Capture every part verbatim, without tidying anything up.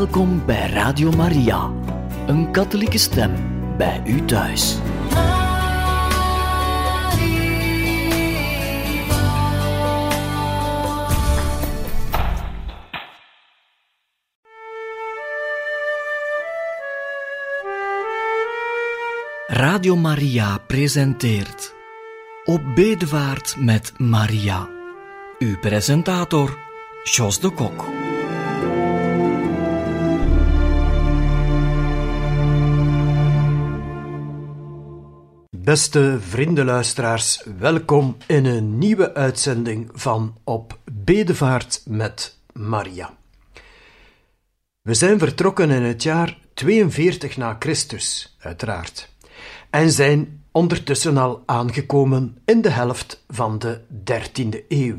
Welkom bij Radio Maria, een katholieke stem bij u thuis. Radio Maria presenteert Op bedevaart met Maria. Uw presentator, Jos de Kok. Beste vriendenluisteraars, welkom in een nieuwe uitzending van Op bedevaart met Maria. We zijn vertrokken in het jaar tweeënveertig na Christus, uiteraard, en zijn ondertussen al aangekomen in de helft van de dertiende eeuw.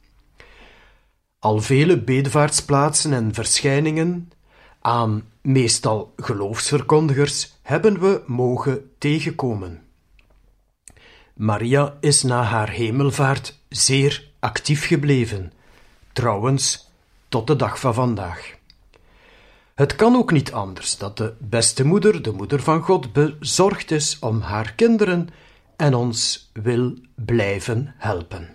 Al vele bedevaartsplaatsen en verschijningen aan meestal geloofsverkondigers hebben we mogen tegenkomen. Maria is na haar hemelvaart zeer actief gebleven, trouwens tot de dag van vandaag. Het kan ook niet anders dat de beste moeder, de moeder van God, bezorgd is om haar kinderen en ons wil blijven helpen.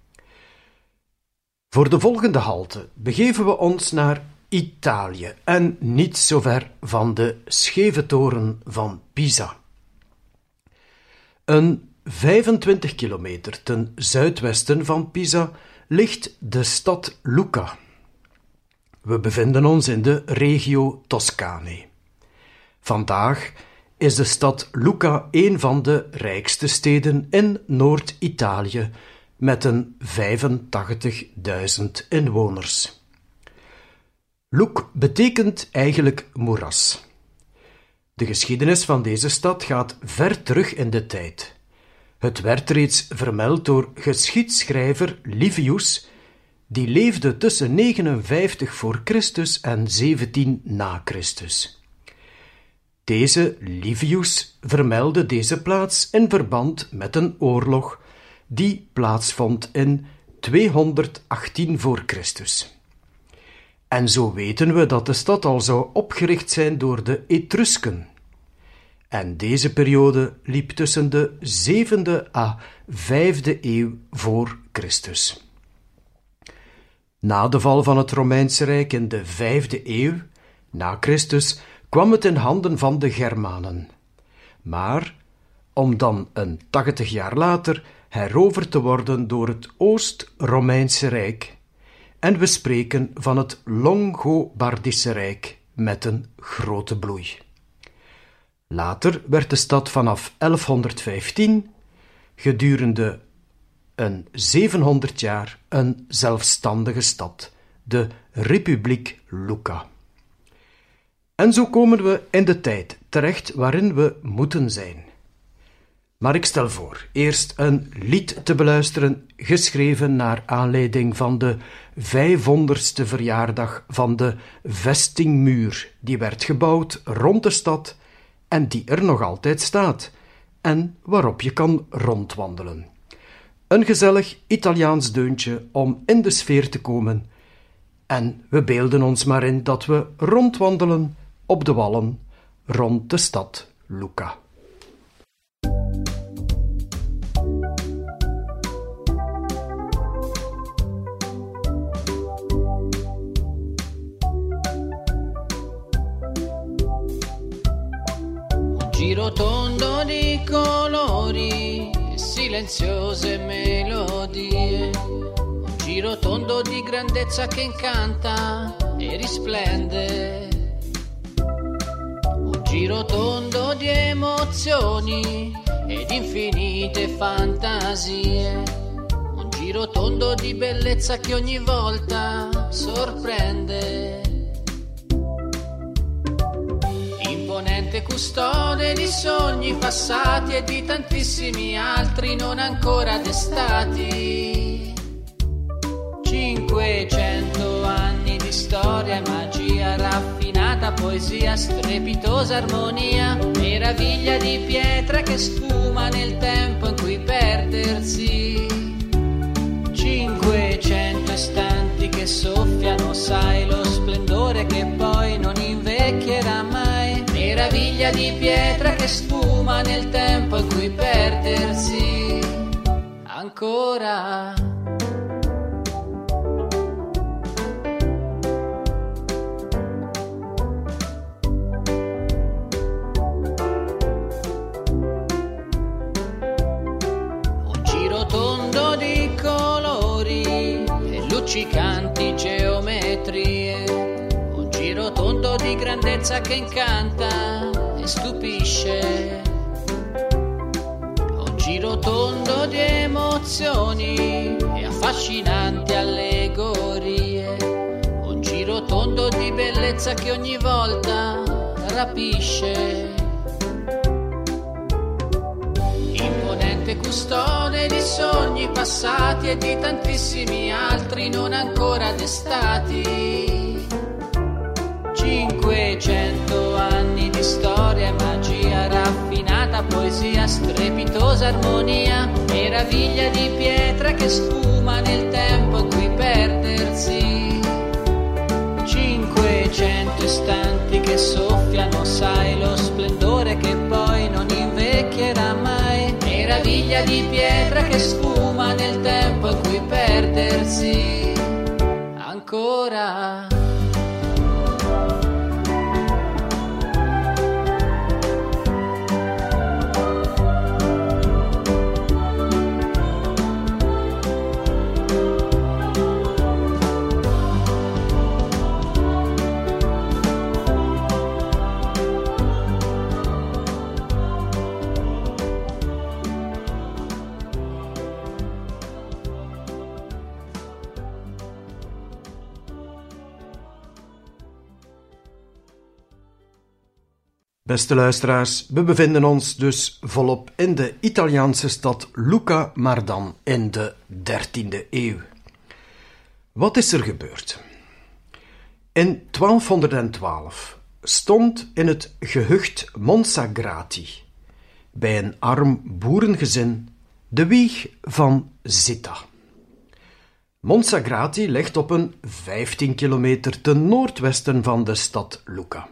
Voor de volgende halte begeven we ons naar Italië en niet zo ver van de scheve toren van Pisa. Een vijfentwintig kilometer ten zuidwesten van Pisa ligt de stad Lucca. We bevinden ons in de regio Toscane. Vandaag is de stad Lucca een van de rijkste steden in Noord-Italië met een vijfentachtigduizend inwoners. Luc betekent eigenlijk moeras. De geschiedenis van deze stad gaat ver terug in de tijd. Het werd reeds vermeld door geschiedschrijver Livius, die leefde tussen negenenvijftig voor Christus en zeventien na Christus. Deze Livius vermeldde deze plaats in verband met een oorlog die plaatsvond in tweehonderdachttien voor Christus. En zo weten we dat de stad al zou opgericht zijn door de Etrusken. En deze periode liep tussen de zevende à vijfde eeuw voor Christus. Na de val van het Romeinse Rijk in de vijfde eeuw na Christus kwam het in handen van de Germanen. Maar om dan een tachtig jaar later heroverd te worden door het Oost-Romeinse Rijk, en we spreken van het Longobardische Rijk met een grote bloei. Later werd de stad vanaf elfhonderdvijftien gedurende een zevenhonderd jaar een zelfstandige stad, de Republiek Lucca. En zo komen we in de tijd terecht waarin we moeten zijn. Maar ik stel voor eerst een lied te beluisteren, geschreven naar aanleiding van de vijfhonderdste verjaardag van de vestingmuur, die werd gebouwd rond de stad en die er nog altijd staat, en waarop je kan rondwandelen. Een gezellig Italiaans deuntje om in de sfeer te komen, en we beelden ons maar in dat we rondwandelen op de wallen rond de stad Lucca. Giro tondo di colori, silenziose melodie, un giro tondo di grandezza che incanta e risplende, un giro tondo di emozioni ed infinite fantasie, un giro tondo di bellezza che ogni volta sorprende. Imponente custode di sogni passati e di tantissimi altri non ancora destati. Cinquecento anni di storia e magia raffinata, poesia, strepitosa armonia, meraviglia di pietra che sfuma nel tempo in cui perdersi. Cinquecento istanti che soffiano, sai, lo splendore che poi non di pietra che sfuma nel tempo in cui perdersi ancora. Un giro tondo di colori e luccicanti geometrie, un giro tondo di grandezza che incanta e stupisce, un giro tondo di emozioni e affascinanti allegorie, un giro tondo di bellezza che ogni volta rapisce. Imponente custode di sogni passati e di tantissimi altri non ancora destati. Cinquecento anni di storia e magia raffinata, poesia, strepitosa armonia, meraviglia di pietra che sfuma nel tempo in cui perdersi. Cinquecento istanti che soffiano, sai, lo splendore che poi non invecchierà mai. Meraviglia di pietra che sfuma nel tempo in cui perdersi ancora. Beste luisteraars, we bevinden ons dus volop in de Italiaanse stad Lucca, maar dan in de dertiende eeuw. Wat is er gebeurd? In twaalfhonderdtwaalf stond in het gehucht Monsagrati, bij een arm boerengezin, de wieg van Zitta. Monsagrati ligt op een vijftien kilometer ten noordwesten van de stad Lucca.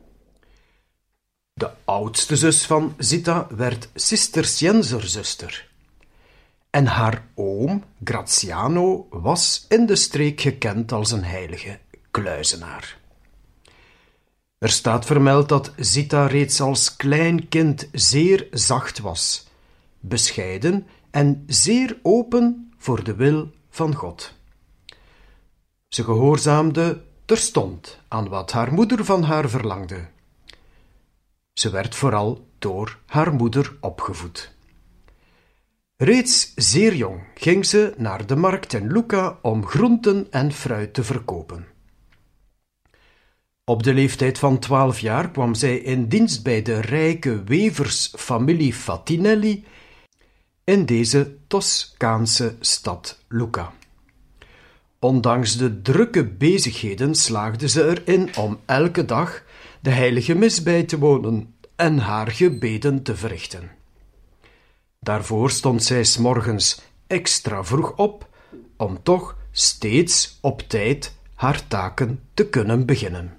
De oudste zus van Zitta werd Cisterciënzerzuster. En haar oom, Graziano, was in de streek gekend als een heilige kluizenaar. Er staat vermeld dat Zitta reeds als klein kind zeer zacht was, bescheiden en zeer open voor de wil van God. Ze gehoorzaamde terstond aan wat haar moeder van haar verlangde. Ze werd vooral door haar moeder opgevoed. Reeds zeer jong ging ze naar de markt in Lucca om groenten en fruit te verkopen. Op de leeftijd van twaalf jaar kwam zij in dienst bij de rijke weversfamilie Fatinelli in deze Toscaanse stad Lucca. Ondanks de drukke bezigheden slaagde ze erin om elke dag de heilige mis bij te wonen en haar gebeden te verrichten. Daarvoor stond zij 's morgens extra vroeg op, om toch steeds op tijd haar taken te kunnen beginnen.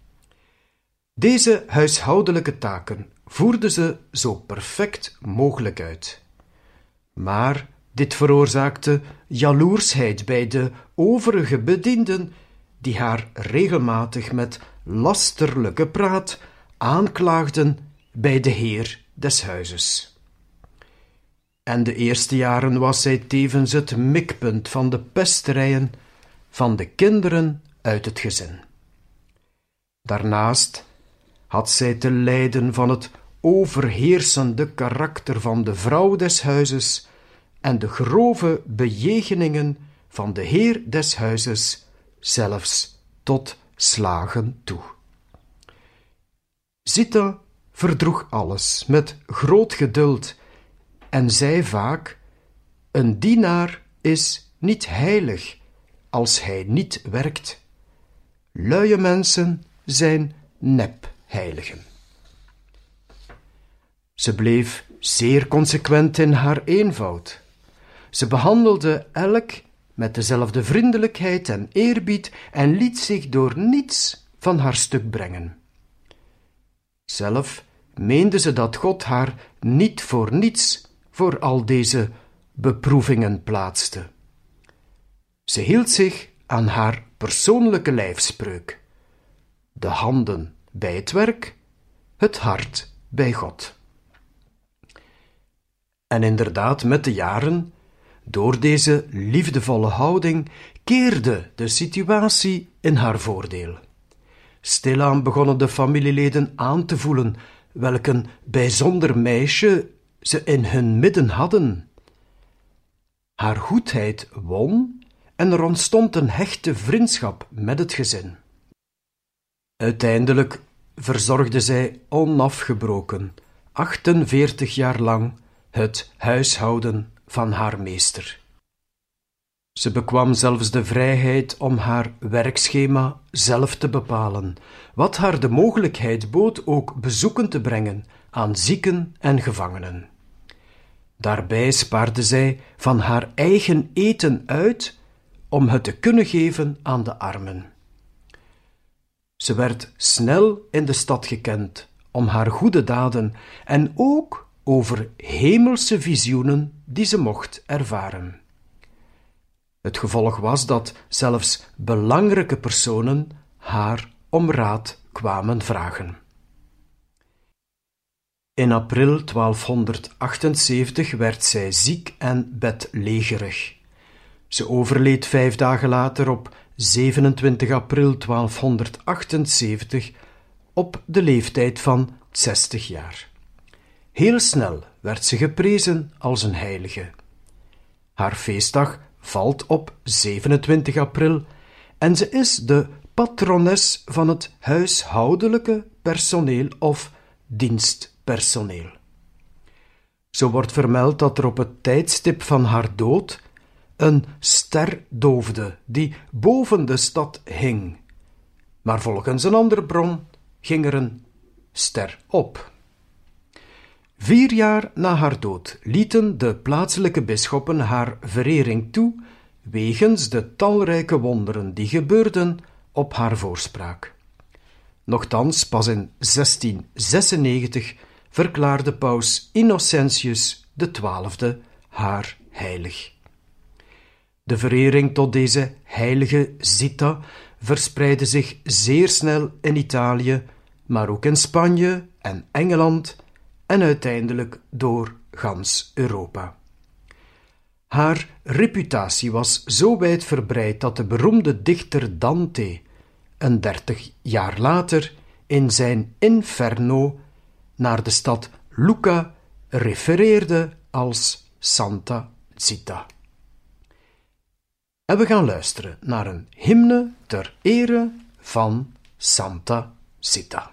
Deze huishoudelijke taken voerde ze zo perfect mogelijk uit. Maar dit veroorzaakte jaloersheid bij de overige bedienden, die haar regelmatig met lasterlijke praat aanklaagden bij de heer des huizes. En de eerste jaren was zij tevens het mikpunt van de pesterijen van de kinderen uit het gezin. Daarnaast had zij te lijden van het overheersende karakter van de vrouw des huizes en de grove bejegeningen van de heer des huizes, zelfs tot slagen toe. Zitta verdroeg alles met groot geduld en zei vaak: een dienaar is niet heilig als hij niet werkt. Luie mensen zijn nepheiligen. Ze bleef zeer consequent in haar eenvoud. Ze behandelde elk met dezelfde vriendelijkheid en eerbied en liet zich door niets van haar stuk brengen. Zelf meende ze dat God haar niet voor niets voor al deze beproevingen plaatste. Ze hield zich aan haar persoonlijke lijfspreuk: de handen bij het werk, het hart bij God. En inderdaad, met de jaren, door deze liefdevolle houding, keerde de situatie in haar voordeel. Stilaan begonnen de familieleden aan te voelen welk een bijzonder meisje ze in hun midden hadden. Haar goedheid won en er ontstond een hechte vriendschap met het gezin. Uiteindelijk verzorgde zij onafgebroken, achtenveertig jaar lang, het huishouden van haar meester. Ze bekwam zelfs de vrijheid om haar werkschema zelf te bepalen, wat haar de mogelijkheid bood ook bezoeken te brengen aan zieken en gevangenen. Daarbij spaarde zij van haar eigen eten uit om het te kunnen geven aan de armen. Ze werd snel in de stad gekend om haar goede daden en ook over hemelse visioenen die ze mocht ervaren. Het gevolg was dat zelfs belangrijke personen haar om raad kwamen vragen. In april twaalfhonderdachtenzeventig werd zij ziek en bedlegerig. Ze overleed vijf dagen later op zevenentwintig april twaalfhonderdachtenzeventig op de leeftijd van zestig jaar. Heel snel werd ze geprezen als een heilige. Haar feestdag valt op zevenentwintig april en ze is de patrones van het huishoudelijke personeel of dienstpersoneel. Zo wordt vermeld dat er op het tijdstip van haar dood een ster doofde die boven de stad hing. Maar volgens een andere bron ging er een ster op. Vier jaar na haar dood lieten de plaatselijke bisschoppen haar verering toe wegens de talrijke wonderen die gebeurden op haar voorspraak. Nochtans, pas in zestien zesennegentig verklaarde paus Innocentius de twaalfde haar heilig. De verering tot deze heilige Zita verspreidde zich zeer snel in Italië, maar ook in Spanje en Engeland en uiteindelijk door gans Europa. Haar reputatie was zo wijd verbreid dat de beroemde dichter Dante een dertig jaar later in zijn Inferno naar de stad Lucca refereerde als Santa Zita. En we gaan luisteren naar een hymne ter ere van Santa Zita.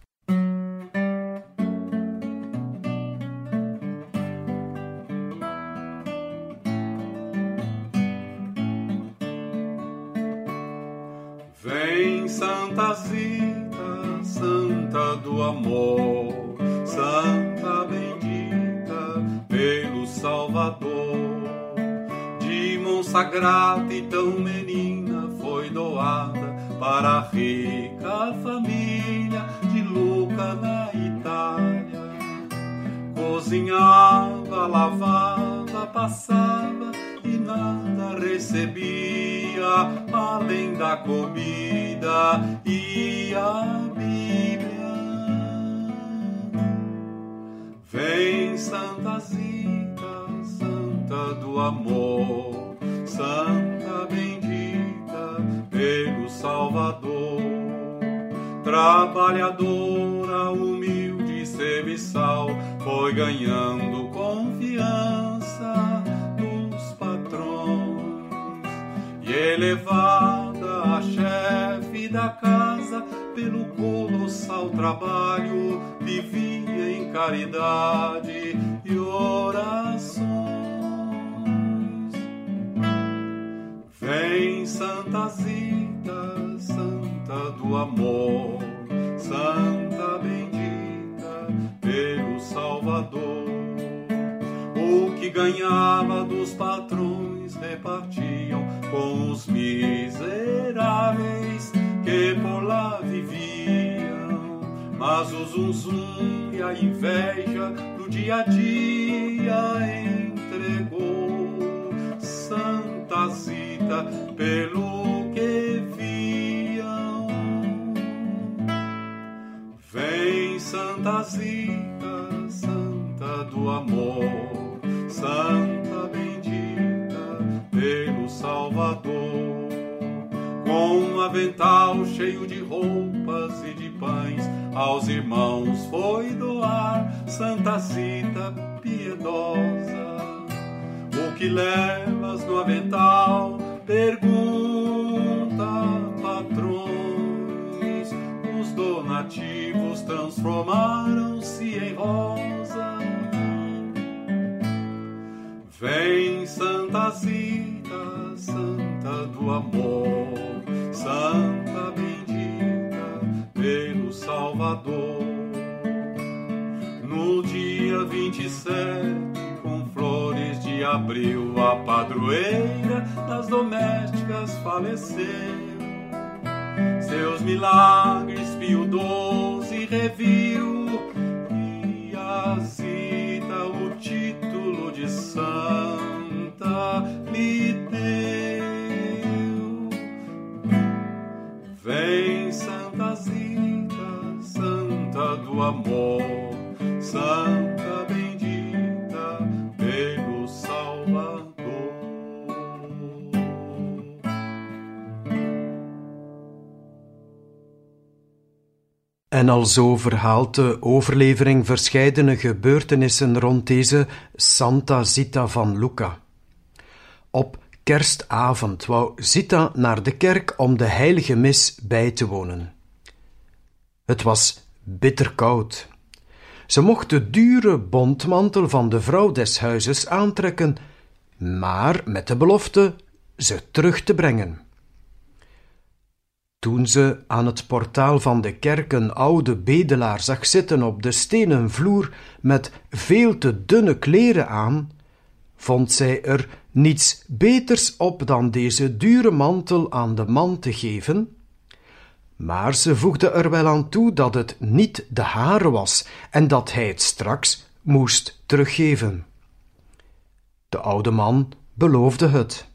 Vem Santa Zita, Santa do amor, Santa bendita pelo Salvador. De Monsagrata e tão menina foi doada para a rica família de Lucca na Itália. Cozinhava, lavava, passava e nada recebia além da comida e a Bíblia. Vem Santa Zita, Santa do amor, Santa bendita pelo Salvador. Trabalhadora, humilde serviçal, foi ganhando confiança dos patrões e elevada a chefe da casa pelo colossal trabalho, vivia em caridade e orações. Vem Santa Zita, Santa do amor, Santa bendita pelo Salvador. O que ganhava dos patrões repartiam com os miseráveis que por lá viviam. Mas o zum zum e a inveja no dia a dia entregou. Santa Zita, pelo que viam. Vem Santa Zita, Santa do amor, Santa bendita pelo Salvador. Com um avental cheio de roupas e de pães, aos irmãos foi doar. Santa Zita piedosa, o que levas no avental? Pergunta, patrões. Os donativos transformaram-se em rosa. Vem Santa Zita, Santa do amor, Santa bendita pelo Salvador. No dia vinte e sete, com flores de abril, a padroeira das domésticas faleceu. Seus milagres Pio doze reviu, e a Zita o título de santa lhe deu. Vem Santa Zita, Santa do amor, Santa bendita pelo Salvador. En alzo verhaalt de overlevering verscheidene gebeurtenissen rond deze Santa Zita van Lucca. Op kerstavond wou Zita naar de kerk om de heilige mis bij te wonen. Het was bitterkoud. Ze mocht de dure bontmantel van de vrouw des huizes aantrekken, maar met de belofte ze terug te brengen. Toen ze aan het portaal van de kerk een oude bedelaar zag zitten op de stenen vloer met veel te dunne kleren aan, vond zij er niets beters op dan deze dure mantel aan de man te geven, maar ze voegde er wel aan toe dat het niet de hare was en dat hij het straks moest teruggeven. De oude man beloofde het.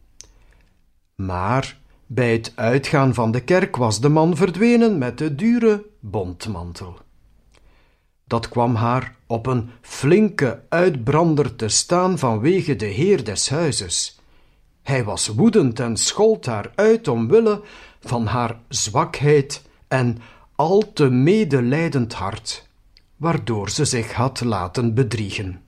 Maar bij het uitgaan van de kerk was de man verdwenen met de dure bontmantel. Dat kwam haar op een flinke uitbrander te staan vanwege de heer des huizes. Hij was woedend en schold haar uit omwille van haar zwakheid en al te medelijdend hart, waardoor ze zich had laten bedriegen.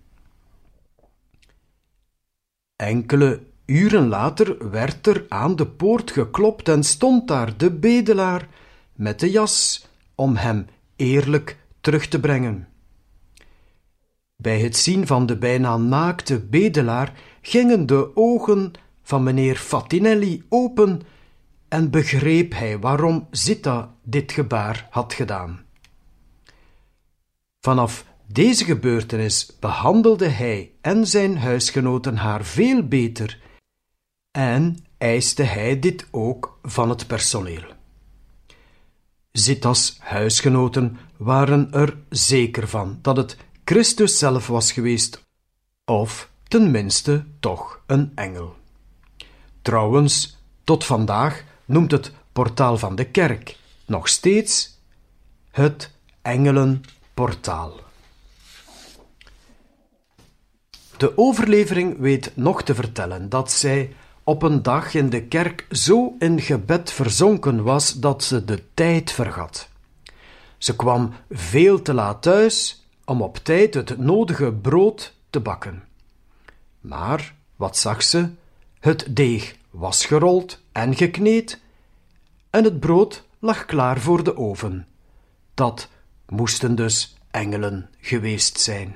Enkele uren later werd er aan de poort geklopt en stond daar de bedelaar met de jas om hem eerlijk terug te brengen. Bij het zien van de bijna naakte bedelaar gingen de ogen van meneer Fatinelli open en begreep hij waarom Zita dit gebaar had gedaan. Vanaf deze gebeurtenis behandelde hij en zijn huisgenoten haar veel beter en eiste hij dit ook van het personeel. Zita's huisgenoten waren er zeker van dat het Christus zelf was geweest, of tenminste toch een engel. Trouwens, tot vandaag noemt het portaal van de kerk nog steeds het Engelenportaal. De overlevering weet nog te vertellen dat zij op een dag in de kerk zo in gebed verzonken was dat ze de tijd vergat. Ze kwam veel te laat thuis om op tijd het nodige brood te bakken. Maar wat zag ze? Het deeg was gerold en gekneed en het brood lag klaar voor de oven. Dat moesten dus engelen geweest zijn.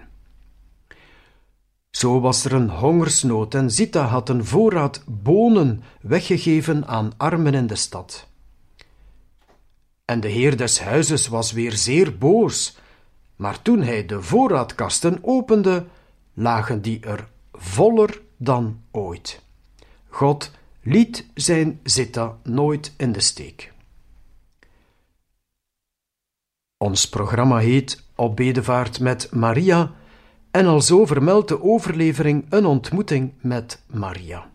Zo was er een hongersnood en Zita had een voorraad bonen weggegeven aan armen in de stad. En de heer des huizes was weer zeer boos, maar toen hij de voorraadkasten opende, lagen die er voller dan ooit. God liet zijn Zita nooit in de steek. Ons programma heet op bedevaart met Maria en alzo vermeldt de overlevering een ontmoeting met Maria.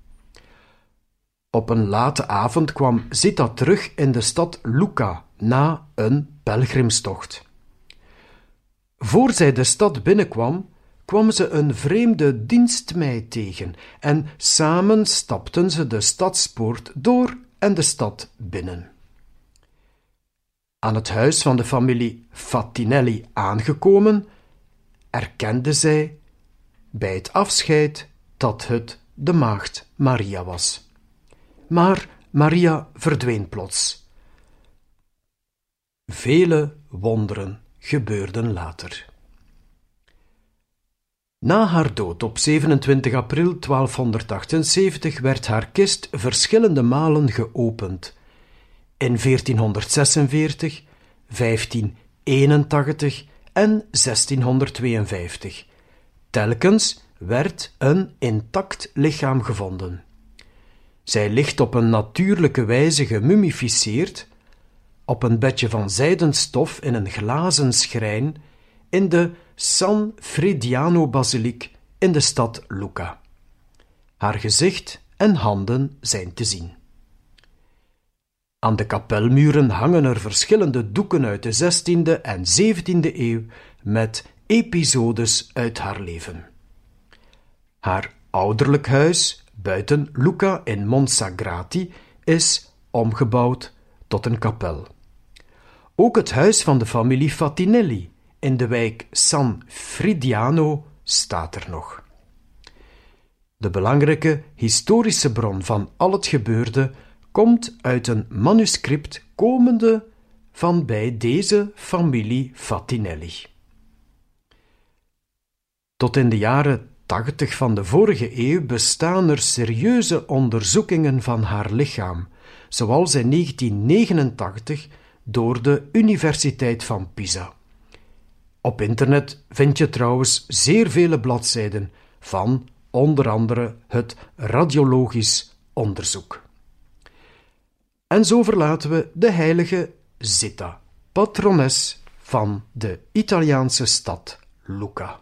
Op een late avond kwam Zita terug in de stad Lucca na een pelgrimstocht. Voor zij de stad binnenkwam, kwam ze een vreemde dienstmeid tegen en samen stapten ze de stadspoort door en de stad binnen. Aan het huis van de familie Fatinelli aangekomen, erkende zij bij het afscheid dat het de maagd Maria was. Maar Maria verdween plots. Vele wonderen gebeurden later. Na haar dood op zevenentwintig april twaalfhonderdachtenzeventig werd haar kist verschillende malen geopend. In veertienhonderdzesenveertig, vijftieneenentachtig en zestienhonderdtweeënvijftig. Telkens werd een intact lichaam gevonden. Zij ligt op een natuurlijke wijze gemummificeerd, op een bedje van zijden stof in een glazen schrijn in de San Frediano-basiliek in de stad Lucca. Haar gezicht en handen zijn te zien. Aan de kapelmuren hangen er verschillende doeken uit de zestiende en zeventiende eeuw met episodes uit haar leven. Haar ouderlijk huis buiten Lucca in Monsagrati is omgebouwd tot een kapel. Ook het huis van de familie Fatinelli in de wijk San Frediano staat er nog. De belangrijke historische bron van al het gebeurde komt uit een manuscript komende van bij deze familie Fatinelli. Tot in de jaren tachtig van de vorige eeuw bestaan er serieuze onderzoekingen van haar lichaam, zoals in negentien negenentachtig door de Universiteit van Pisa. Op internet vind je trouwens zeer vele bladzijden van onder andere het radiologisch onderzoek. En zo verlaten we de heilige Zita, patrones van de Italiaanse stad Lucca.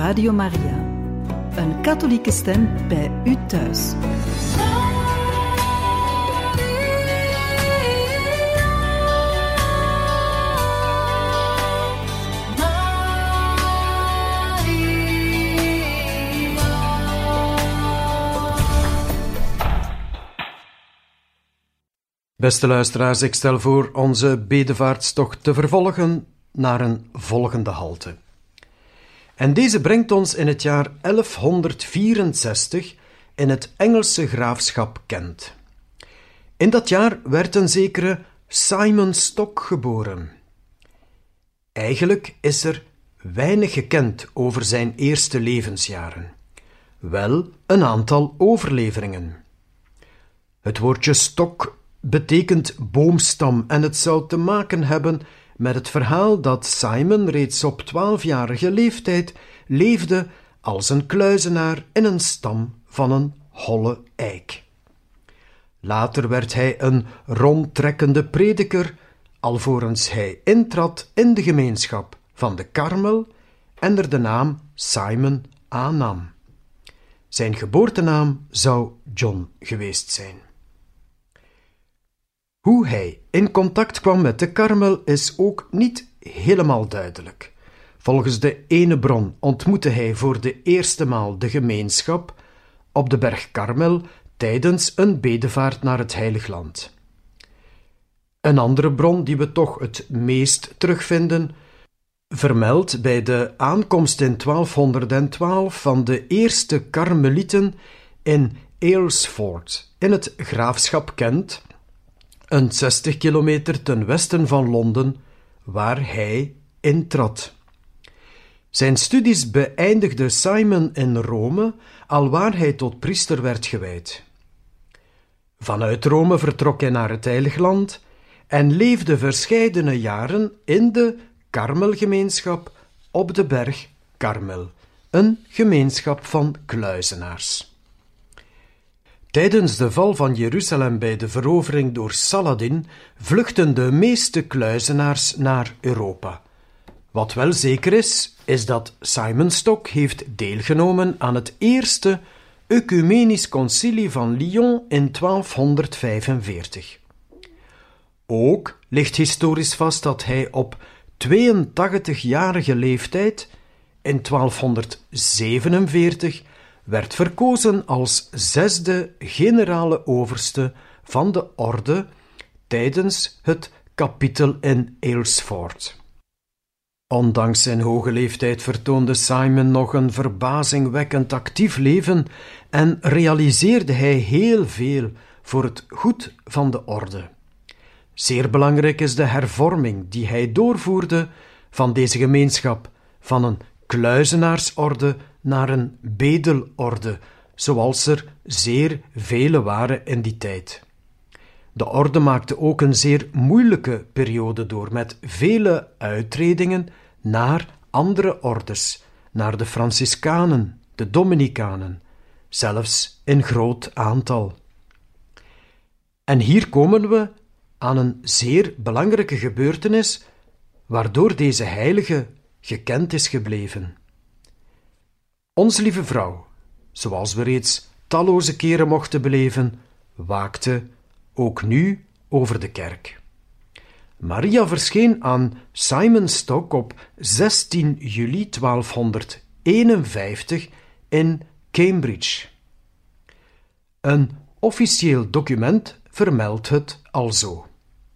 Radio Maria. Een katholieke stem bij u thuis. Beste luisteraars, ik stel voor onze bedevaartstocht te vervolgen naar een volgende halte. En deze brengt ons in het jaar elfhonderdvierenzestig in het Engelse graafschap Kent. In dat jaar werd een zekere Simon Stock geboren. Eigenlijk is er weinig gekend over zijn eerste levensjaren. Wel een aantal overleveringen. Het woordje stok betekent boomstam en het zou te maken hebben met het verhaal dat Simon reeds op twaalfjarige leeftijd leefde als een kluizenaar in een stam van een holle eik. Later werd hij een rondtrekkende prediker, alvorens hij intrad in de gemeenschap van de Karmel en er de naam Simon aannam. Zijn geboortenaam zou John geweest zijn. Hoe hij in contact kwam met de Karmel is ook niet helemaal duidelijk. Volgens de ene bron ontmoette hij voor de eerste maal de gemeenschap op de berg Karmel tijdens een bedevaart naar het Heilig Land. Een andere bron die we toch het meest terugvinden, vermeldt bij de aankomst in twaalfhonderdtwaalf van de eerste Karmelieten in Aylesford in het graafschap Kent, een zestig kilometer ten westen van Londen, waar hij intrad. Zijn studies beëindigde Simon in Rome, alwaar hij tot priester werd gewijd. Vanuit Rome vertrok hij naar het Heilig Land en leefde verscheidene jaren in de Karmelgemeenschap op de berg Karmel, een gemeenschap van kluizenaars. Tijdens de val van Jeruzalem bij de verovering door Saladin vluchtten de meeste kluizenaars naar Europa. Wat wel zeker is, is dat Simon Stock heeft deelgenomen aan het eerste Ecumenisch Concilie van Lyon in twaalfhonderdvijfenveertig. Ook ligt historisch vast dat hij op tweeëntachtigjarige leeftijd in twaalfhonderdzevenenveertig werd verkozen als zesde generale overste van de orde tijdens het kapittel in Aylesford. Ondanks zijn hoge leeftijd vertoonde Simon nog een verbazingwekkend actief leven en realiseerde hij heel veel voor het goed van de orde. Zeer belangrijk is de hervorming die hij doorvoerde van deze gemeenschap, van een kluizenaarsorde naar een bedelorde, zoals er zeer vele waren in die tijd. De orde maakte ook een zeer moeilijke periode door, met vele uittredingen naar andere ordes, naar de Franciscanen, de Dominicanen, zelfs in groot aantal. En hier komen we aan een zeer belangrijke gebeurtenis, waardoor deze heilige gekend is gebleven. Onze lieve vrouw, zoals we reeds talloze keren mochten beleven, waakte ook nu over de kerk. Maria verscheen aan Simon Stock op zestien juli twaalfhonderdeenenvijftig in Cambridge. Een officieel document vermeldt het alzo.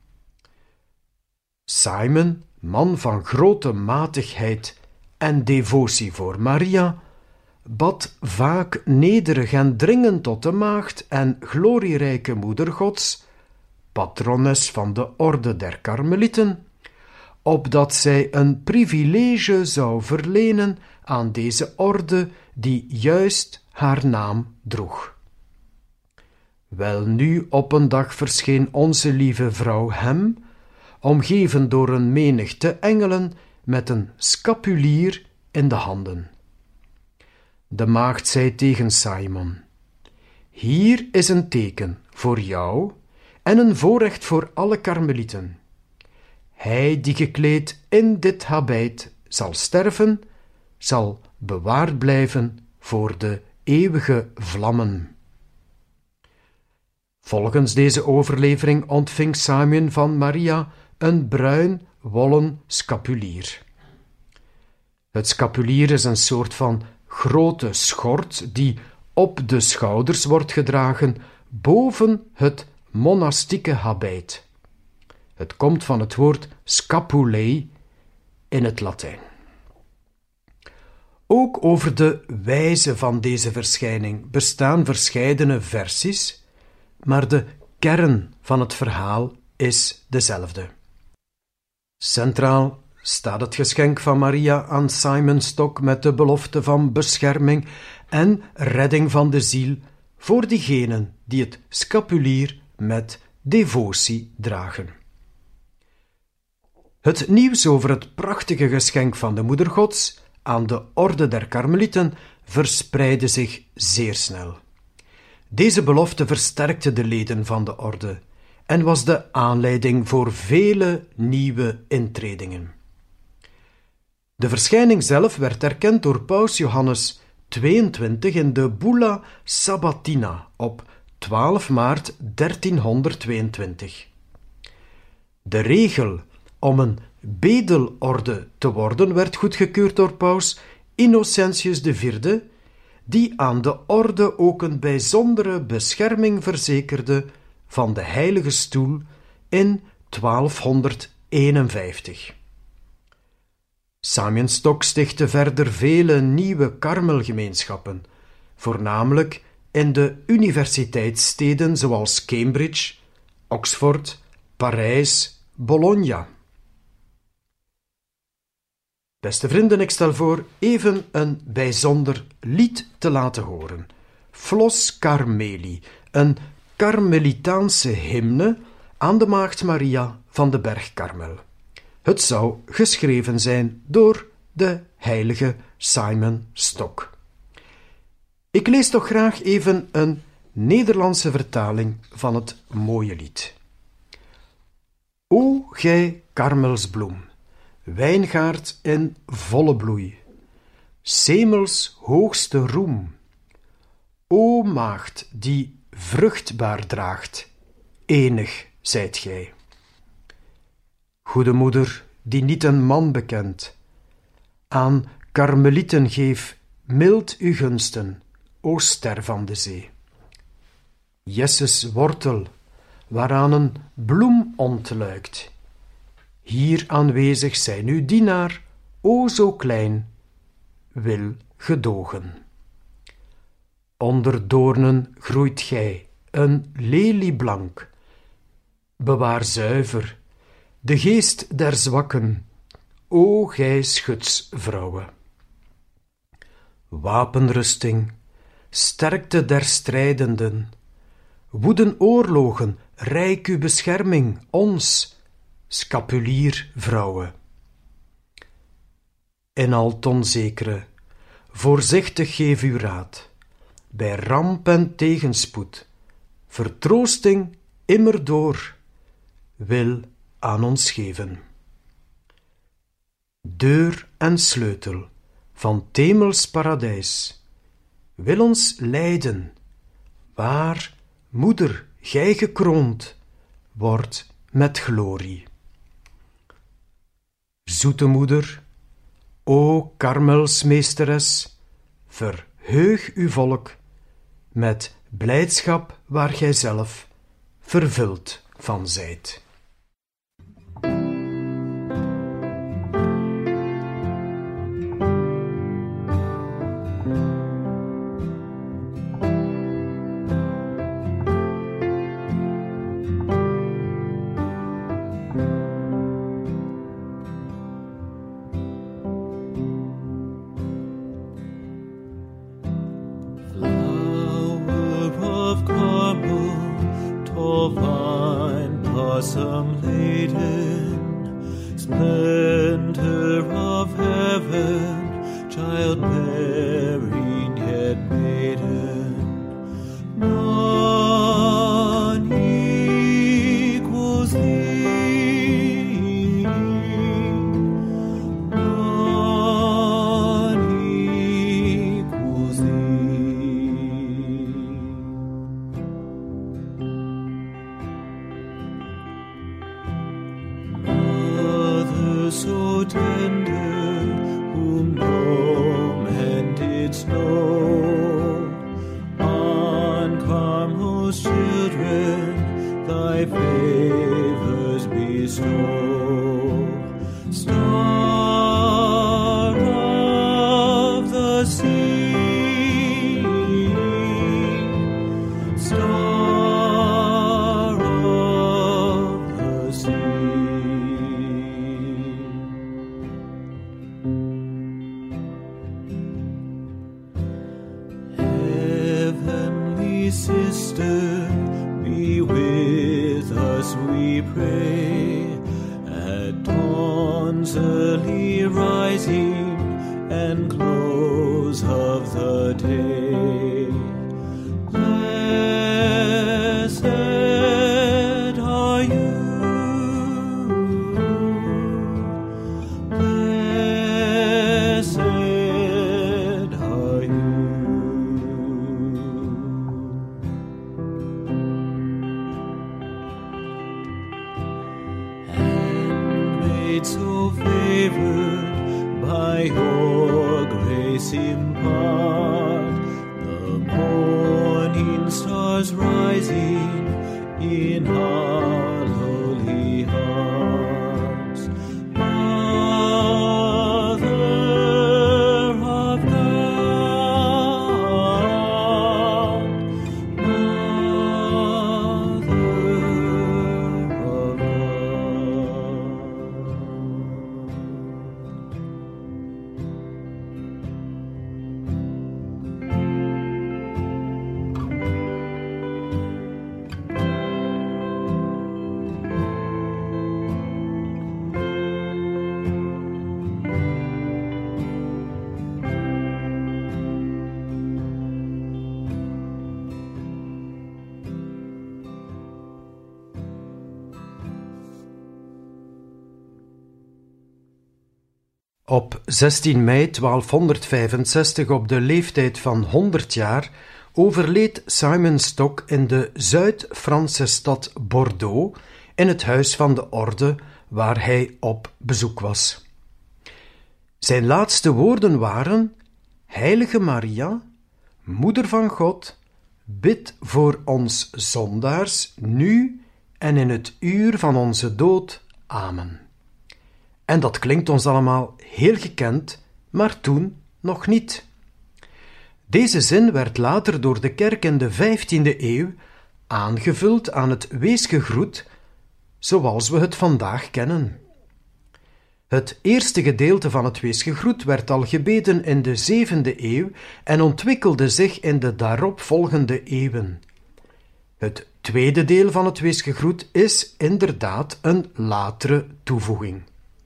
Simon, man van grote matigheid en devotie voor Maria, bad vaak nederig en dringend tot de maagd en glorierijke moeder Gods, patrones van de orde der Karmelieten, opdat zij een privilege zou verlenen aan deze orde die juist haar naam droeg. Welnu op een dag verscheen onze lieve vrouw hem, omgeven door een menigte engelen met een scapulier in de handen. De maagd zei tegen Simon: hier is een teken voor jou en een voorrecht voor alle Karmelieten. Hij die gekleed in dit habit zal sterven, zal bewaard blijven voor de eeuwige vlammen. Volgens deze overlevering ontving Simeon van Maria een bruin wollen scapulier. Het scapulier is een soort van grote schort die op de schouders wordt gedragen boven het monastieke habit. Het komt van het woord scapulae in het Latijn. Ook over de wijze van deze verschijning bestaan verscheidene versies, maar de kern van het verhaal is dezelfde. Centraal staat het geschenk van Maria aan Simon Stock met de belofte van bescherming en redding van de ziel voor diegenen die het scapulier met devotie dragen. Het nieuws over het prachtige geschenk van de Moeder Gods aan de orde der Karmelieten verspreidde zich zeer snel. Deze belofte versterkte de leden van de orde en was de aanleiding voor vele nieuwe intredingen. De verschijning zelf werd erkend door paus Johannes tweeëntwintig in de Bulla Sabbatina op twaalf maart dertienhonderdtweeëntwintig. De regel om een bedelorde te worden werd goedgekeurd door paus Innocentius de vierde, die aan de orde ook een bijzondere bescherming verzekerde van de Heilige Stoel in twaalfhonderdeenenvijftig. Simeon Stock stichtte verder vele nieuwe karmelgemeenschappen, voornamelijk in de universiteitssteden zoals Cambridge, Oxford, Parijs, Bologna. Beste vrienden, ik stel voor even een bijzonder lied te laten horen. Flos Carmeli, een karmelitaanse hymne aan de Maagd Maria van de Berg Karmel. Het zou geschreven zijn door de heilige Simon Stock. Ik lees toch graag even een Nederlandse vertaling van het mooie lied. O gij karmelsbloem, wijngaard in volle bloei, Semels hoogste roem, o maagd die vruchtbaar draagt, enig zijt gij. Goede moeder, die niet een man bekent, aan karmelieten geef mild uw gunsten, o ster van de zee. Jesses wortel, waaraan een bloem ontluikt, hier aanwezig zijn uw dienaar, o zo klein, wil gedogen. Onder doornen groeit gij, een lelieblank, bewaar zuiver de geest der zwakken, o gij schutsvrouwe. Wapenrusting, sterkte der strijdenden, woeden oorlogen, rijk uw bescherming, ons, scapuliervrouwe. In al t onzekere, voorzichtig geef uw raad, bij ramp en tegenspoed, vertroosting immer door, wil aan ons geven. Deur en sleutel van Temels paradijs, wil ons leiden, waar, moeder, gij gekroond, wordt met glorie. Zoete moeder, o karmelsmeesteres, verheug uw volk met blijdschap waar gij zelf vervuld van zijt. Blossom laden, splendor of heaven, childbearing yet maiden, none equals thee, none those children thy favors bestow. Star of the sea, star of the sea. Heavenly sister, be with us, we pray, at dawn's early rising and close of the day. Blessed are you, blessed are you. So favored by your grace impart, the morning stars rising in our lowly hearts. Mother of God, Mother of God. Op zestien mei twaalfhonderdvijfenzestig, op de leeftijd van honderd jaar, overleed Simon Stock in de Zuid-Franse stad Bordeaux, in het huis van de orde waar hij op bezoek was. Zijn laatste woorden waren: Heilige Maria, Moeder van God, bid voor ons zondaars, nu en in het uur van onze dood. Amen. En dat klinkt ons allemaal heel gekend, maar toen nog niet. Deze zin werd later door de kerk in de vijftiende eeuw aangevuld aan het weesgegroet zoals we het vandaag kennen. Het eerste gedeelte van het weesgegroet werd al gebeden in de zevende eeuw en ontwikkelde zich in de daaropvolgende eeuwen. Het tweede deel van het weesgegroet is inderdaad een latere toevoeging.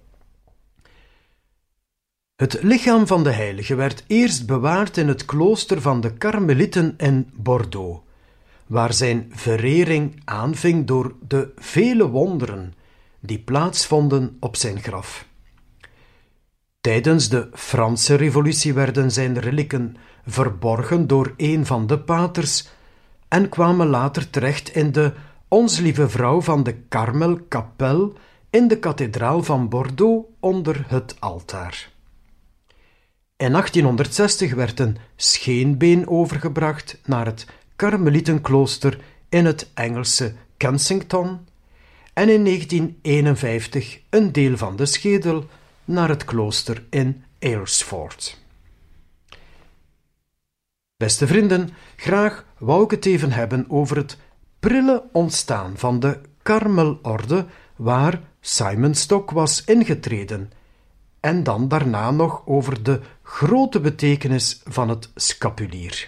Het lichaam van de heilige werd eerst bewaard in het klooster van de Karmelieten in Bordeaux, waar zijn verering aanving door de vele wonderen die plaatsvonden op zijn graf. Tijdens de Franse Revolutie werden zijn relieken verborgen door een van de paters en kwamen later terecht in de Ons Lieve Vrouw van de Karmelkapel in de kathedraal van Bordeaux onder het altaar. In achttienhonderdzestig werd een scheenbeen overgebracht naar het Karmelietenklooster in het Engelse Kensington en in negentien eenenvijftig een deel van de schedel naar het klooster in Aylesford. Beste vrienden, graag wou ik het even hebben over het prille ontstaan van de Karmelorde waar Simon Stock was ingetreden, en dan daarna nog over de grote betekenis van het scapulier.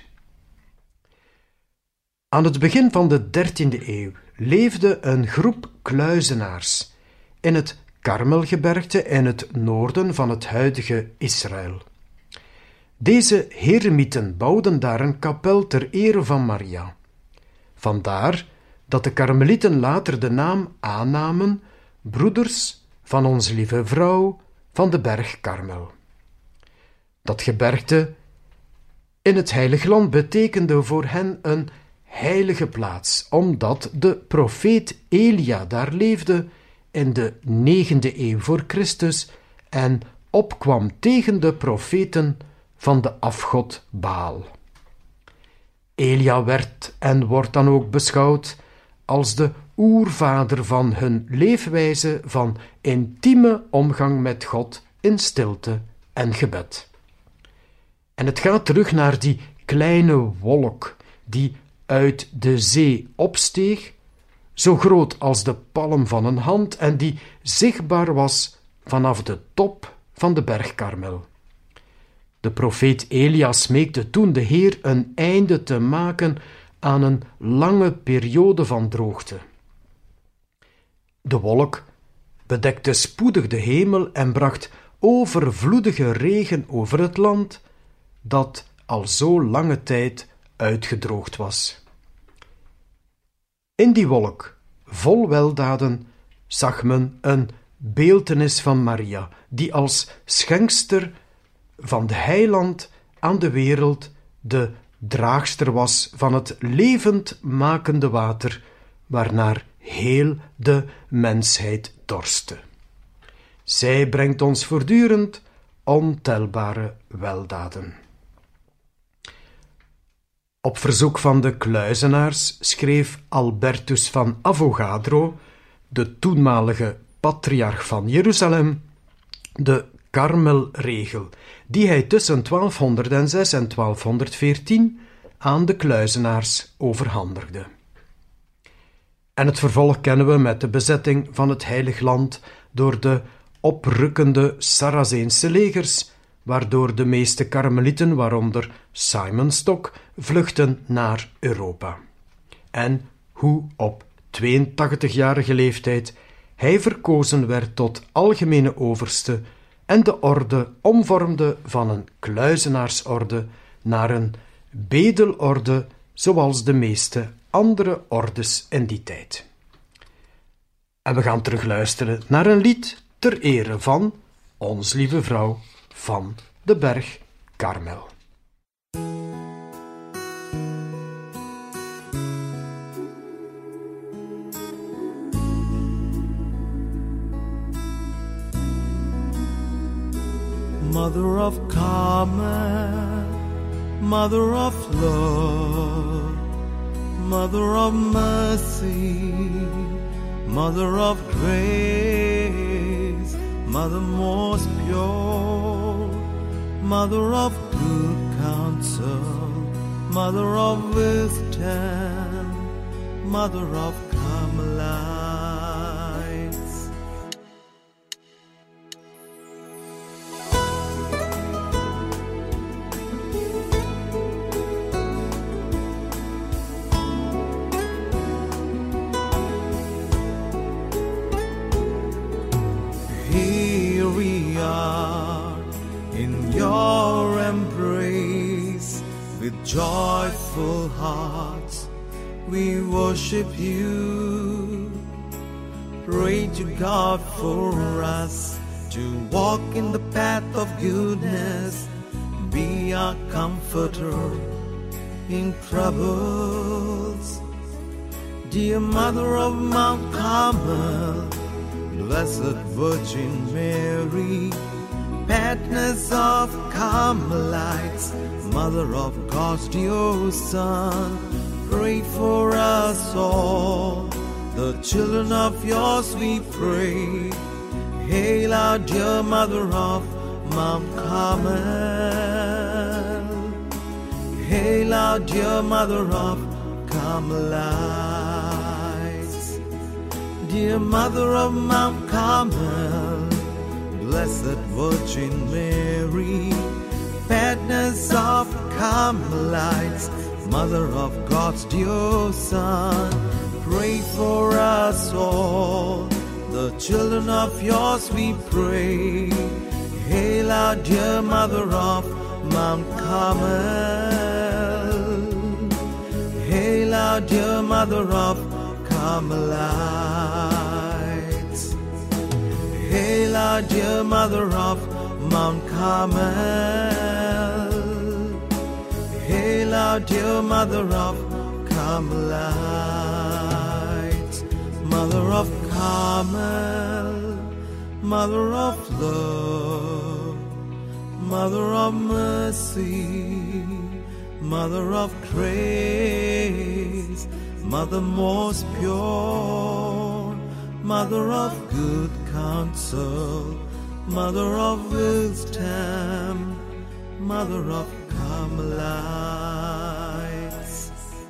Aan het begin van de dertiende eeuw leefde een groep kluizenaars in het Karmelgebergte in het noorden van het huidige Israël. Deze heremieten bouwden daar een kapel ter ere van Maria. Vandaar dat de Karmelieten later de naam aannamen Broeders van Onze Lieve Vrouw van de berg Karmel. Dat gebergte in het Heilige Land betekende voor hen een heilige plaats, omdat de profeet Elia daar leefde in de negende eeuw voor Christus en opkwam tegen de profeten van de afgod Baal. Elia werd en wordt dan ook beschouwd als de oervader van hun leefwijze van intieme omgang met God in stilte en gebed. En het gaat terug naar die kleine wolk die uit de zee opsteeg, zo groot als de palm van een hand en die zichtbaar was vanaf de top van de berg Karmel. De profeet Elia smeekte toen de Heer een einde te maken aan een lange periode van droogte. De wolk bedekte spoedig de hemel en bracht overvloedige regen over het land, dat al zo lange tijd uitgedroogd was. In die wolk, vol weldaden, zag men een beeltenis van Maria, die als schenkster van de heiland aan de wereld de draagster was van het levend makende water, waarnaar heel de mensheid dorstte. Zij brengt ons voortdurend ontelbare weldaden. Op verzoek van de kluizenaars schreef Albertus van Avogadro, de toenmalige patriarch van Jeruzalem, de Karmelregel, die hij tussen twaalfhonderdzes en twaalfhonderdveertien aan de kluizenaars overhandigde. En het vervolg kennen we met de bezetting van het Heilig Land door de oprukkende Sarazeense legers, waardoor de meeste karmelieten, waaronder Simon Stock, vluchten naar Europa. En hoe op tweeëntachtigjarige leeftijd hij verkozen werd tot algemene overste en de orde omvormde van een kluizenaarsorde naar een bedelorde, zoals de meeste andere ordes in die tijd. En we gaan terugluisteren naar een lied ter ere van Ons Lieve Vrouw van de berg Karmel. Mother of Carmel, Mother of love, Mother of mercy, Mother of grace, Mother most pure, Mother of good counsel, Mother of wisdom, Mother of Carmelites. Here we are in your embrace, with joyful hearts we worship you. Pray to God for us to walk in the path of goodness, be our comforter in troubles. Dear Mother of Mount Carmel, Blessed Virgin Mary, Patroness of Carmelites, Mother of God's dear Son, pray for us all, the children of yours we pray. Hail our dear Mother of Mount Carmel. Hail our dear Mother of Carmelites. Dear Mother of Mount Carmel, Blessed Virgin Mary, Patroness of Carmelites, Mother of God's dear Son, pray for us all, the children of yours we pray. Hail our dear Mother of Mount Carmel. Hail our dear Mother of Carmelites. Hail our dear Mother of Mount Carmel. Hail our dear Mother of Carmelites. Mother of Carmel, Mother of love, Mother of mercy, Mother of grace, ways, Mother most pure, Mother of good counsel, Mother of wisdom, Mother of Carmelites.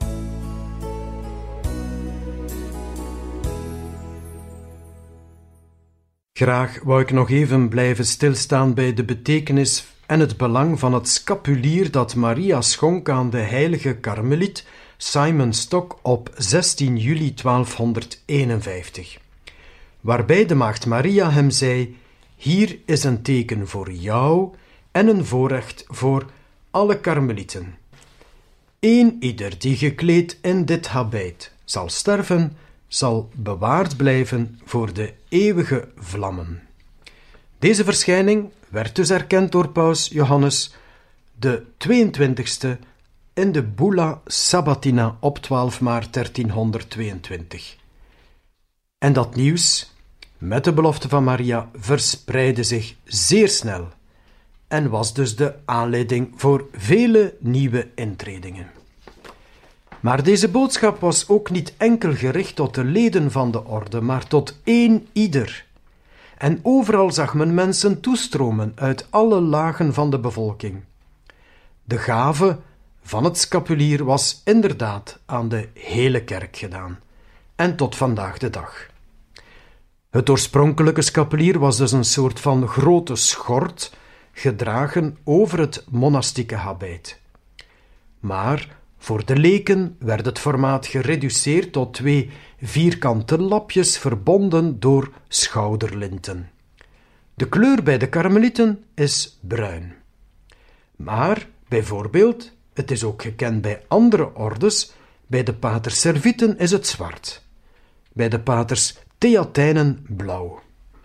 Graag wou ik nog even blijven stilstaan bij de betekenis en het belang van het scapulier dat Maria schonk aan de heilige karmeliet Simon Stock op zestien juli twaalfhonderdeenenvijftig, waarbij de maagd Maria hem zei: hier is een teken voor jou en een voorrecht voor alle karmelieten. Eén ieder die gekleed in dit habit zal sterven, zal bewaard blijven voor de eeuwige vlammen. Deze verschijning werd dus erkend door paus Johannes de tweeëntwintigste in de Bulla Sabbatina op twaalf maart dertienhonderdtweeëntwintig. En dat nieuws, met de belofte van Maria, verspreidde zich zeer snel en was dus de aanleiding voor vele nieuwe intredingen. Maar deze boodschap was ook niet enkel gericht tot de leden van de orde, maar tot één ieder. En overal zag men mensen toestromen uit alle lagen van de bevolking. De gave van het scapulier was inderdaad aan de hele kerk gedaan, en tot vandaag de dag. Het oorspronkelijke scapulier was dus een soort van grote schort, gedragen over het monastieke habit. Maar voor de leken werd het formaat gereduceerd tot twee vierkante lapjes verbonden door schouderlinten. De kleur bij de karmelieten is bruin. Maar, bijvoorbeeld, het is ook gekend bij andere ordes, bij de paters Servieten is het zwart, bij de paters Theatijnen blauw.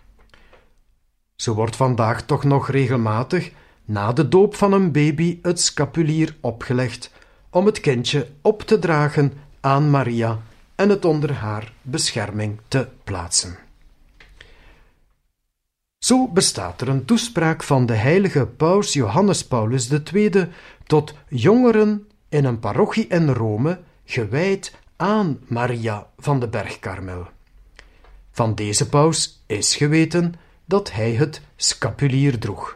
Zo wordt vandaag toch nog regelmatig na de doop van een baby het scapulier opgelegd om het kindje op te dragen aan Maria en het onder haar bescherming te plaatsen. Zo bestaat er een toespraak van de heilige paus Johannes Paulus de Tweede tot jongeren in een parochie in Rome, gewijd aan Maria van de Berg Karmel. Van deze paus is geweten dat hij het scapulier droeg.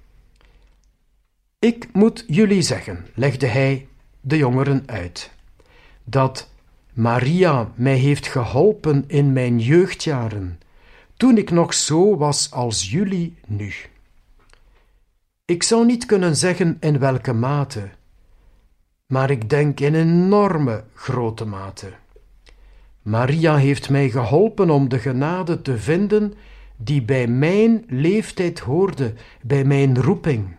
Ik moet jullie zeggen, legde hij de jongeren uit, dat Maria mij heeft geholpen in mijn jeugdjaren, toen ik nog zo was als jullie nu. Ik zou niet kunnen zeggen in welke mate, maar ik denk in enorme grote mate. Maria heeft mij geholpen om de genade te vinden die bij mijn leeftijd hoorde, bij mijn roeping.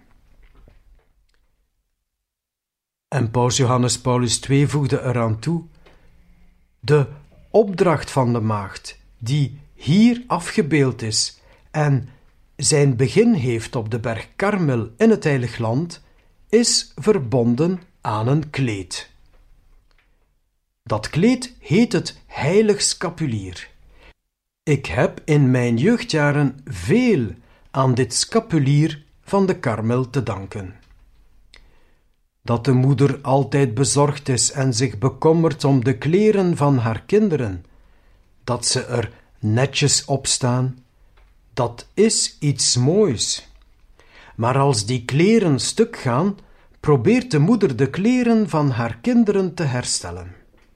En paus Johannes Paulus de Tweede voegde eraan toe: de opdracht van de maagd, die hier afgebeeld is en zijn begin heeft op de berg Karmel in het Heilig Land, is verbonden aan een kleed. Dat kleed heet het heilig scapulier. Ik heb in mijn jeugdjaren veel aan dit scapulier van de Karmel te danken. Dat de moeder altijd bezorgd is en zich bekommert om de kleren van haar kinderen, dat ze er netjes op staan, dat is iets moois. Maar als die kleren stuk gaan, probeert de moeder de kleren van haar kinderen te herstellen.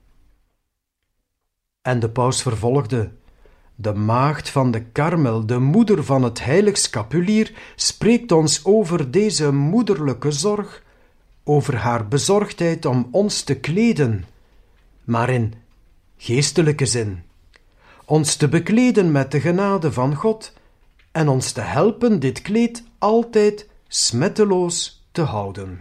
En de paus vervolgde: de maagd van de Karmel, de moeder van het heilig scapulier, spreekt ons over deze moederlijke zorg, over haar bezorgdheid om ons te kleden, maar in geestelijke zin, ons te bekleden met de genade van God en ons te helpen dit kleed altijd smetteloos te houden.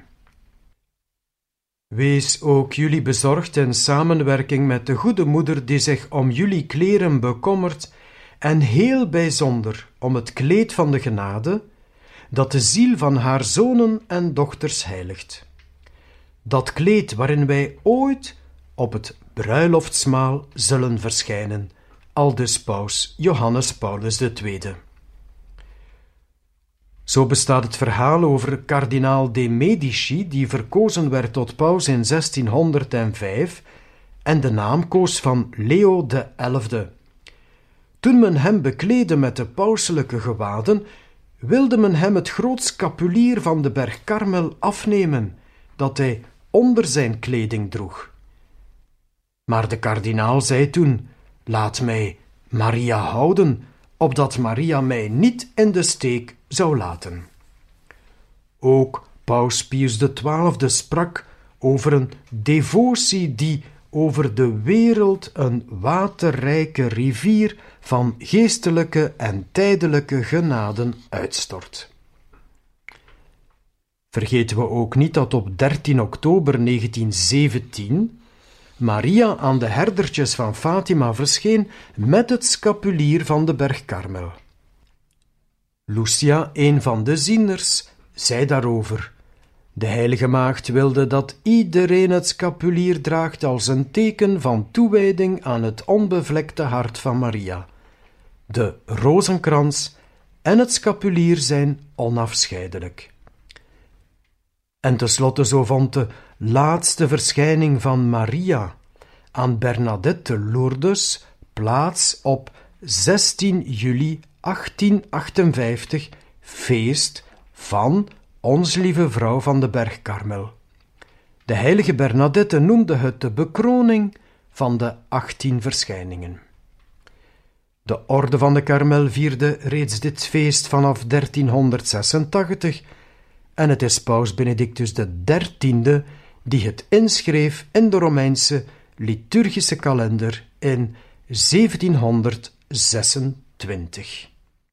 Wees ook jullie bezorgd in samenwerking met de goede moeder die zich om jullie kleren bekommert en heel bijzonder om het kleed van de genade, dat de ziel van haar zonen en dochters heiligt. Dat kleed waarin wij ooit op het bruiloftsmaal zullen verschijnen, aldus paus Johannes Paulus de Tweede. Zo bestaat het verhaal over kardinaal de Medici, die verkozen werd tot paus in zestienhonderdvijf en de naam koos van Leo de Elfde. Toen men hem bekleedde met de pauselijke gewaden, wilde men hem het groot scapulier van de berg Karmel afnemen, dat hij onder zijn kleding droeg. Maar de kardinaal zei toen: laat mij Maria houden, opdat Maria mij niet in de steek zou laten. Ook Paus Pius de Twaalfde sprak over een devotie die over de wereld een waterrijke rivier van geestelijke en tijdelijke genaden uitstort. Vergeten we ook niet dat op dertien oktober negentien zeventien Maria aan de herdertjes van Fatima verscheen met het scapulier van de berg Karmel. Lucia, een van de zieners, zei daarover: de heilige maagd wilde dat iedereen het scapulier draagt als een teken van toewijding aan het onbevlekte hart van Maria. De rozenkrans en het scapulier zijn onafscheidelijk. En tenslotte zo vond de laatste verschijning van Maria aan Bernadette te Lourdes plaats op zestien juli achttienhonderdachtenvijftig, feest van Ons Lieve Vrouw van de berg Karmel. De heilige Bernadette noemde het de bekroning van de achttien verschijningen. De orde van de Karmel vierde reeds dit feest vanaf dertienhonderdzesentachtig en het is paus Benedictus de dertiende die het inschreef in de Romeinse liturgische kalender in zeventienhonderdzesentwintig.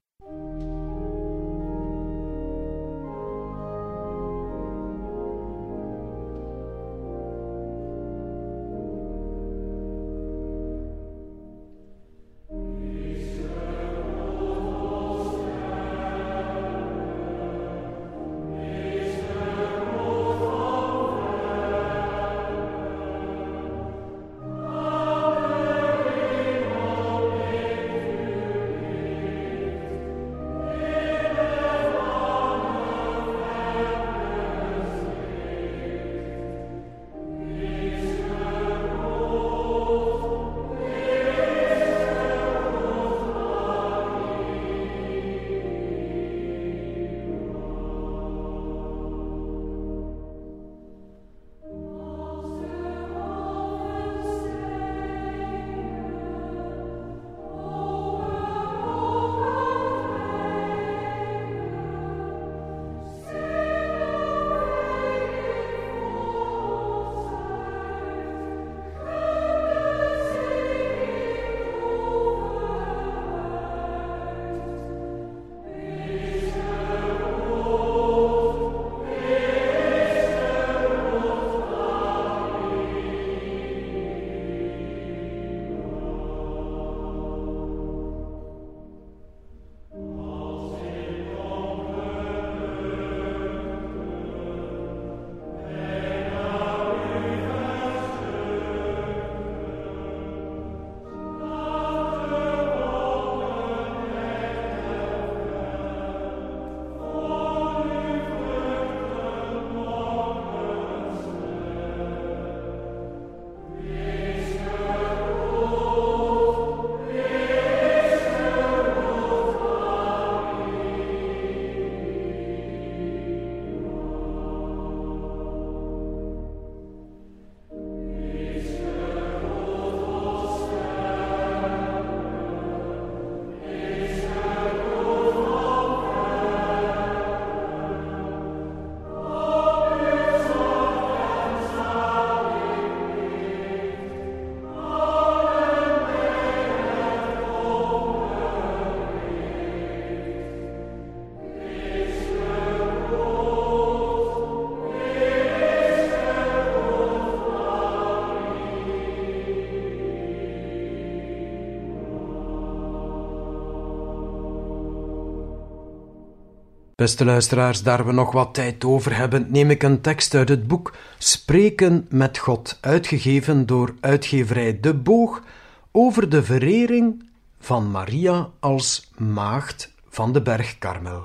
Beste luisteraars, daar we nog wat tijd over hebben, neem ik een tekst uit het boek Spreken met God, uitgegeven door uitgeverij De Boog, over de verering van Maria als maagd van de berg Karmel.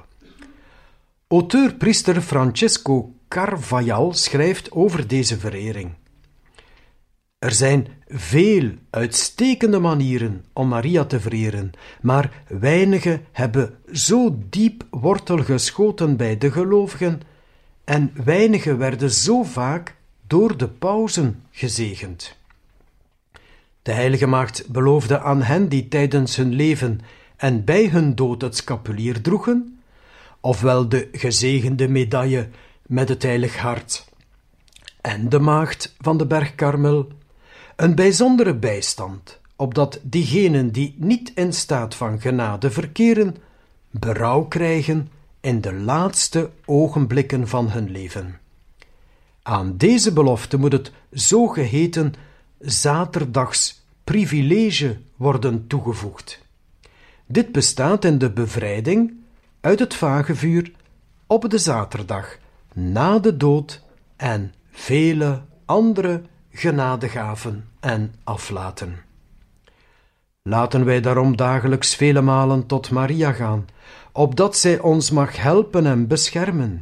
Auteur-priester Francesco Carvajal schrijft over deze verering. Er zijn veel uitstekende manieren om Maria te vereren, maar weinigen hebben zo diep wortel geschoten bij de gelovigen en weinigen werden zo vaak door de pausen gezegend. De heilige maagd beloofde aan hen die tijdens hun leven en bij hun dood het scapulier droegen, ofwel de gezegende medaille met het heilig hart en de maagd van de berg Karmel, een bijzondere bijstand, opdat diegenen die niet in staat van genade verkeren, berouw krijgen in de laatste ogenblikken van hun leven. Aan deze belofte moet het zogeheten zaterdags privilege worden toegevoegd. Dit bestaat in de bevrijding uit het vagevuur op de zaterdag na de dood en vele andere genadegaven en aflaten. Laten wij daarom dagelijks vele malen tot Maria gaan, opdat zij ons mag helpen en beschermen.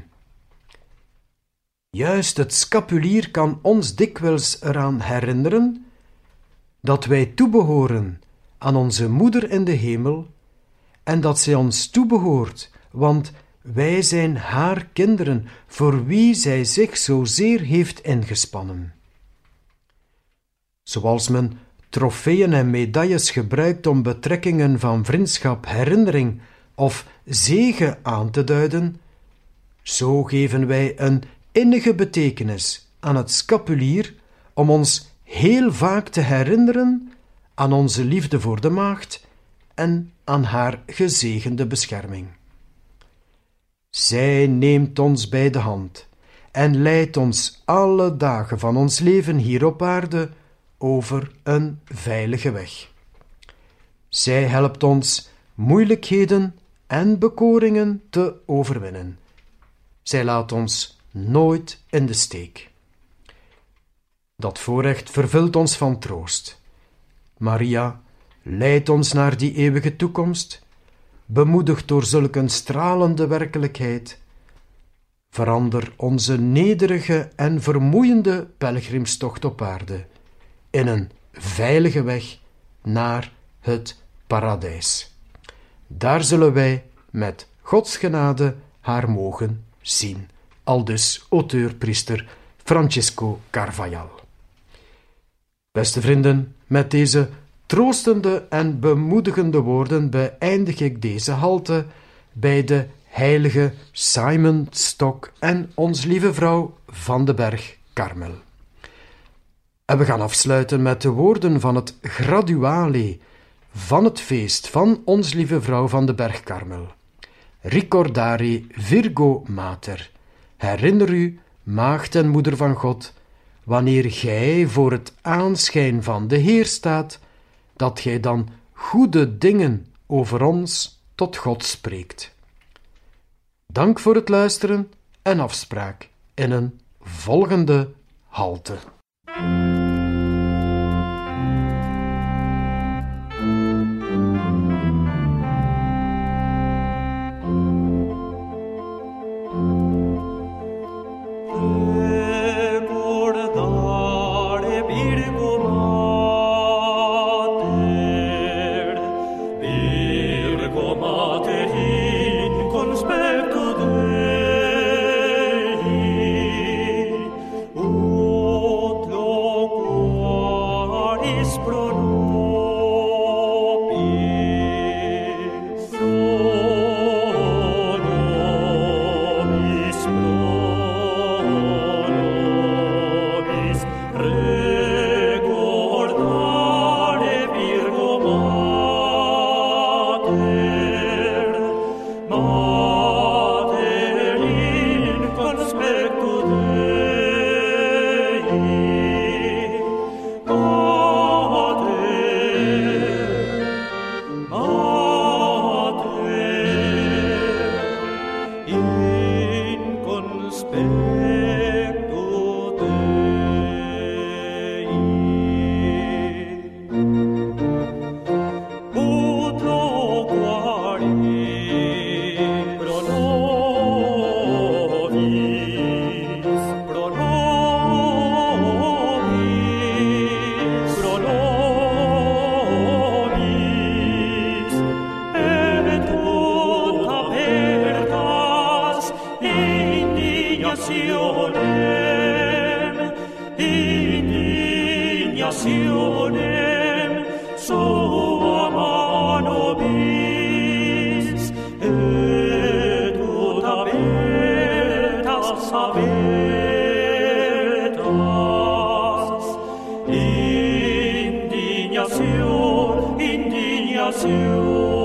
Juist het scapulier kan ons dikwijls eraan herinneren dat wij toebehoren aan onze Moeder in de hemel en dat zij ons toebehoort, want wij zijn haar kinderen, voor wie zij zich zozeer heeft ingespannen. Zoals men trofeeën en medailles gebruikt om betrekkingen van vriendschap, herinnering of zege aan te duiden, zo geven wij een innige betekenis aan het scapulier om ons heel vaak te herinneren aan onze liefde voor de maagd en aan haar gezegende bescherming. Zij neemt ons bij de hand en leidt ons alle dagen van ons leven hier op aarde over een veilige weg. Zij helpt ons moeilijkheden en bekoringen te overwinnen. Zij laat ons nooit in de steek. Dat voorrecht vervult ons van troost. Maria leidt ons naar die eeuwige toekomst, bemoedigd door zulk een stralende werkelijkheid. Verander onze nederige en vermoeiende pelgrimstocht op aarde in een veilige weg naar het paradijs. Daar zullen wij met Gods genade haar mogen zien. Aldus auteur-priester Francisco Carvajal. Beste vrienden, met deze troostende en bemoedigende woorden beëindig ik deze halte bij de heilige Simon Stock en ons lieve vrouw van de berg Karmel. En we gaan afsluiten met de woorden van het graduale van het feest van ons lieve vrouw van de berg Karmel. Ricordare Virgo Mater. Herinner u, maagd en moeder van God, wanneer gij voor het aanschijn van de Heer staat, dat gij dan goede dingen over ons tot God spreekt. Dank voor het luisteren en afspraak in een volgende halte. Oh indignationem sua nobis et ut abetas abetas indignation indignation